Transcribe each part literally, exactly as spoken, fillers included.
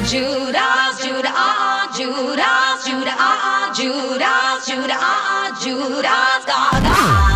Judas, Judah, ah, ah, Judas, Judah, ah, ah, Judas, Judah, ah, ah, Judas, Gaga.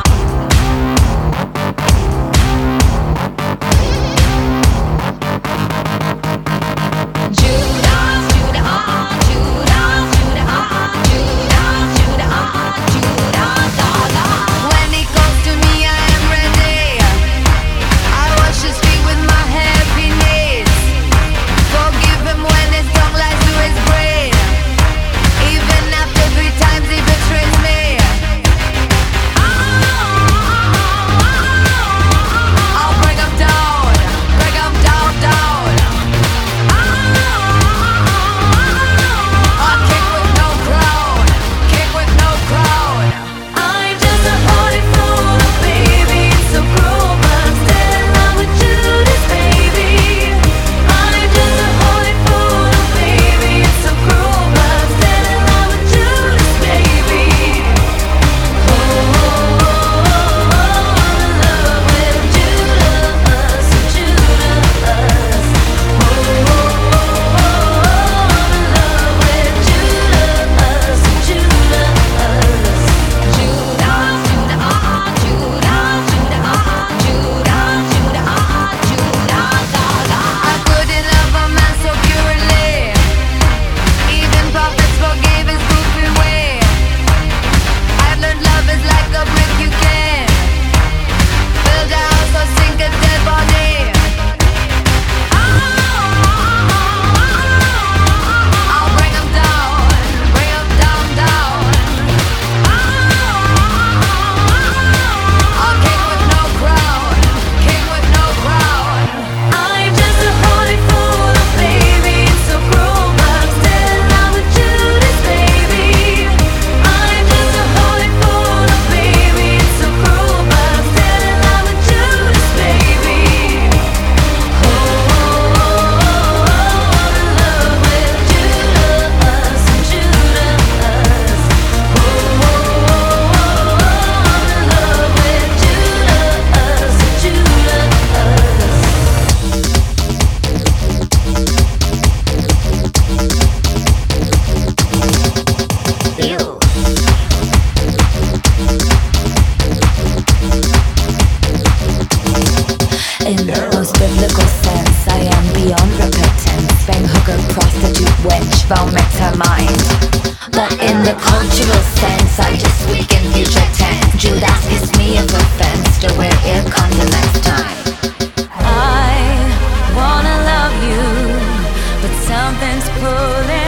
In the most biblical sense, I am beyond repentance. Bang hooker, prostitute, wench, vomit her mind. But in the cultural sense, I just speak in future tense. Judas kiss me of offense to where it comes the next time. I wanna love you, but something's pulling